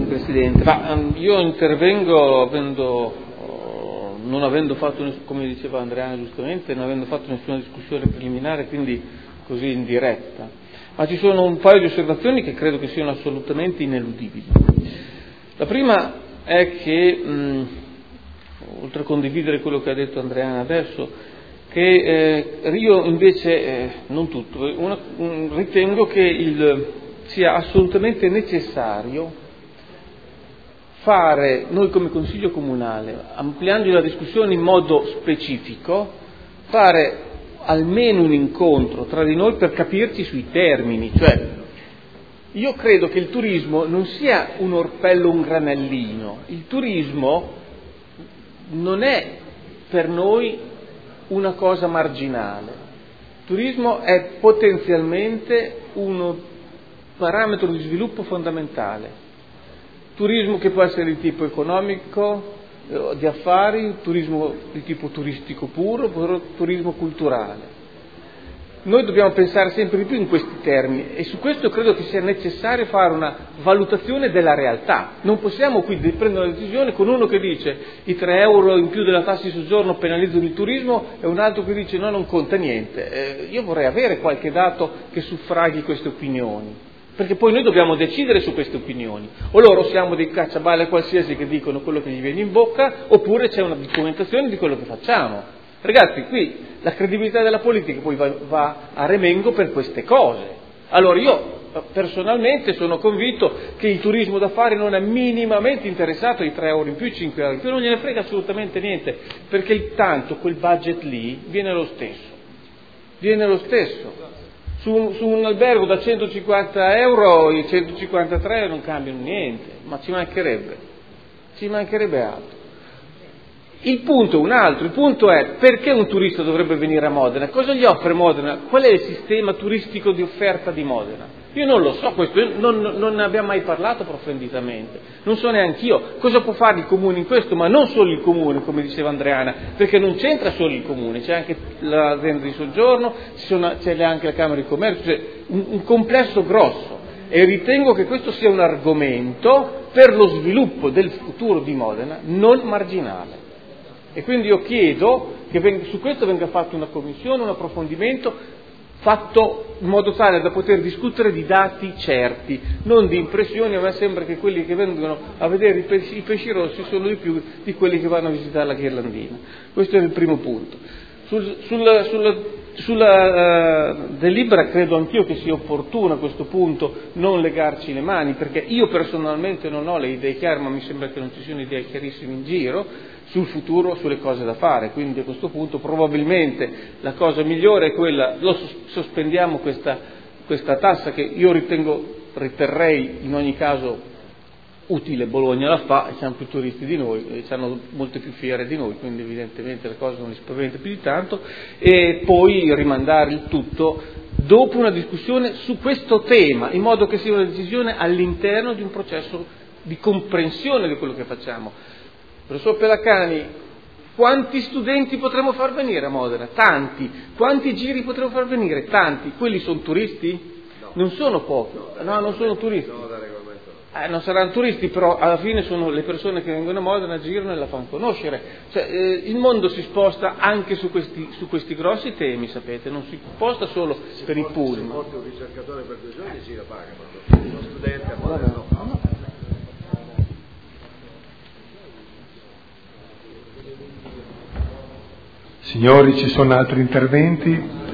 Presidente. Io intervengo non avendo fatto, come diceva Andreana giustamente, non avendo fatto nessuna discussione preliminare, quindi così in diretta. Ma ci sono un paio di osservazioni che credo che siano assolutamente ineludibili. La prima è che, oltre a condividere quello che ha detto Andreana adesso, che io invece, non tutto, ritengo che sia assolutamente necessario fare, noi come Consiglio Comunale, ampliando la discussione in modo specifico, fare almeno un incontro tra di noi per capirci sui termini. Cioè, io credo che il turismo non sia un orpello, un granellino. Il turismo non è per noi una cosa marginale. Il turismo è potenzialmente un parametro di sviluppo fondamentale. Turismo che può essere di tipo economico, di affari, turismo di tipo turistico puro, turismo culturale. Noi dobbiamo pensare sempre di più in questi termini e su questo credo che sia necessario fare una valutazione della realtà. Non possiamo quindi prendere una decisione con uno che dice i 3 euro in più della tassa di soggiorno penalizzano il turismo e un altro che dice no, non conta niente. Io vorrei avere qualche dato che suffraghi queste opinioni, perché poi noi dobbiamo decidere su queste opinioni. O loro siamo dei cacciaballe qualsiasi che dicono quello che gli viene in bocca, oppure c'è una documentazione di quello che facciamo. Ragazzi, qui la credibilità della politica poi va a remengo per queste cose. Allora io personalmente sono convinto che il turismo d'affari non è minimamente interessato ai 3 euro in più, 5 euro in più, non gliene frega assolutamente niente, perché tanto quel budget lì viene lo stesso. Su un albergo da 150 euro i 153 non cambiano niente, ma ci mancherebbe altro. Il punto è un altro, il punto è perché un turista dovrebbe venire a Modena? Cosa gli offre Modena? Qual è il sistema turistico di offerta di Modena? Io non lo so, questo non ne abbiamo mai parlato approfonditamente, non so neanche io cosa può fare il Comune in questo, ma non solo il Comune, come diceva Andreana, perché non c'entra solo il Comune, c'è anche l'azienda di soggiorno, c'è anche la Camera di Commercio, c'è un complesso grosso e ritengo che questo sia un argomento per lo sviluppo del futuro di Modena non marginale. E quindi io chiedo che su questo venga fatta una commissione, un approfondimento fatto in modo tale da poter discutere di dati certi, non di impressioni. A me sembra che quelli che vengono a vedere i pesci rossi sono di più di quelli che vanno a visitare la ghirlandina. Questo è il primo punto. Sulla delibera credo anch'io che sia opportuno a questo punto non legarci le mani, perché io personalmente non ho le idee chiare, ma mi sembra che non ci siano idee chiarissime in giro sul futuro, sulle cose da fare. Quindi a questo punto probabilmente la cosa migliore è quella, sospendiamo questa tassa che io riterrei in ogni caso utile. Bologna la fa e c'hanno più turisti di noi e hanno molte più fiere di noi, quindi evidentemente le cose non li spaventa più di tanto, e poi rimandare il tutto dopo una discussione su questo tema, in modo che sia una decisione all'interno di un processo di comprensione di quello che facciamo. Professor Pelacani, quanti studenti potremo far venire a Modena? Tanti. Quanti giri potremo far venire? Tanti. Quelli sono turisti? No. Non sono pochi. No, non sono turisti. No, da regolamento. Non saranno turisti, però alla fine sono le persone che vengono a Modena, girano e la fanno conoscere. Cioè, il mondo si sposta anche su questi grossi temi, sapete, non si sposta solo per i pullman. Se porti un ricercatore per 2 giorni si la paga, ma uno studente a Modena no. Signori, ci sono altri interventi?